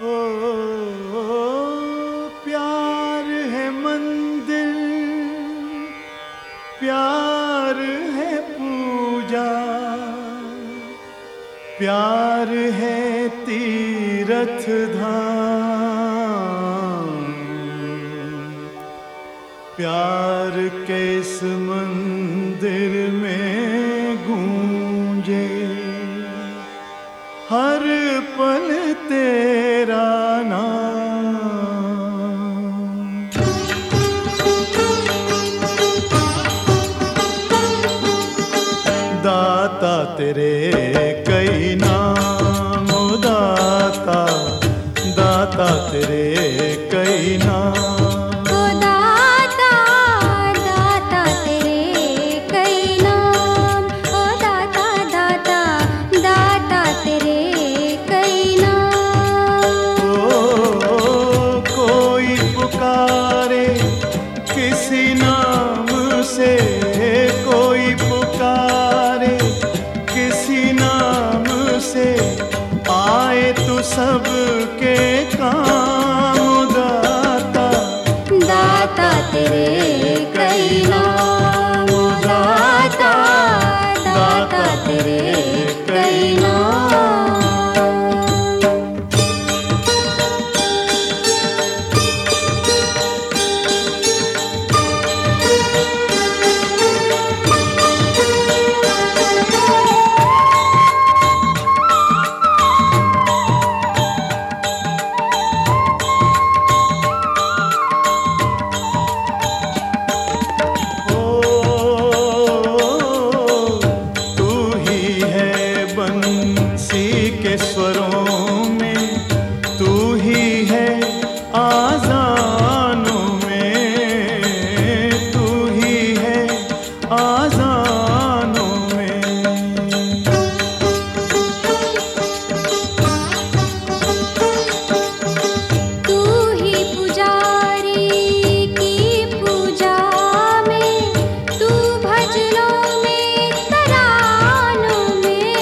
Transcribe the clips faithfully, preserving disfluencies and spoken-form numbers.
ओ, ओ प्यार है मंदिर, प्यार है पूजा, प्यार है तीरथ धाम, प्यार के इस मंदिर में गूंजे हर पल तेरा नाम। दाता तेरे कई नाम, ओ दाता दाता तेरे कई नाम। किसी नाम से कोई पुकारे, किसी नाम से आए तू सबके काम। दाता दाता तेरे कई नाम, दाता दाता तेरे कई नाम। बंसी के स्वरों में तू ही है, आज़ानों में तू ही है, आज़ानों में। तू ही पुजारी की पूजा में, तू भजनों में तरानों में,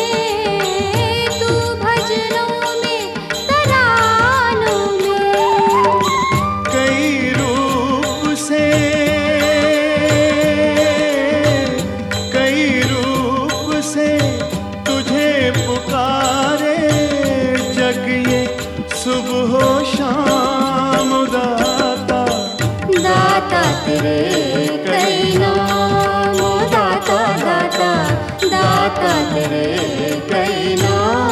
सुबह हो शाम। दाता दाता तेरे कई नाम, दाता दाता दाता तेरे कई नाम।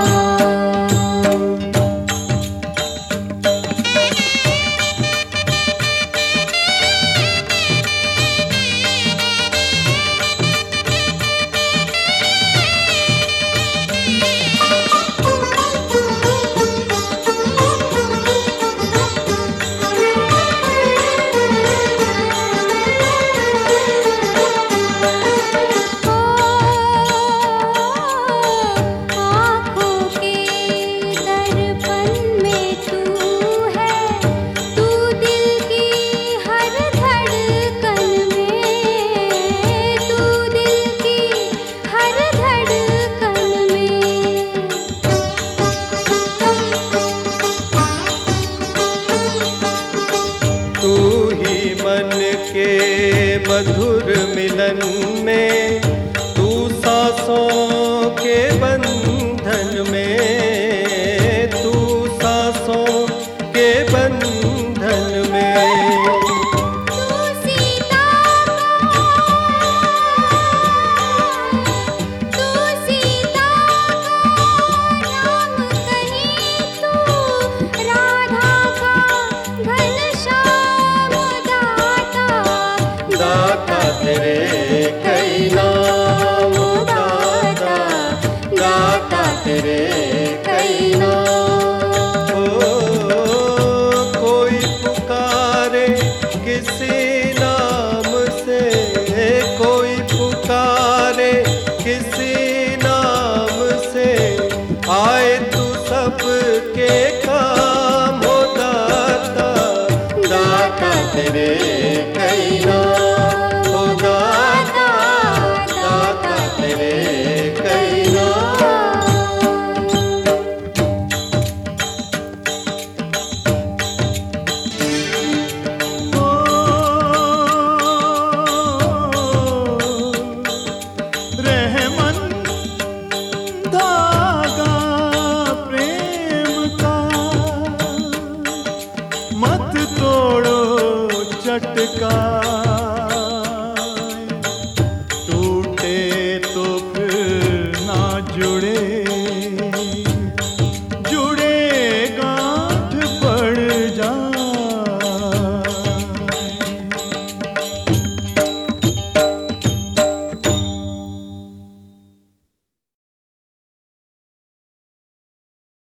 तू ही मन के मधुर मिलन में, तू सांसों के बंधन में, तू सांसों के बंधन में। तू सीता का, तू सीता का राम कहीं, तू राधा का घनश्याम। दाता चटका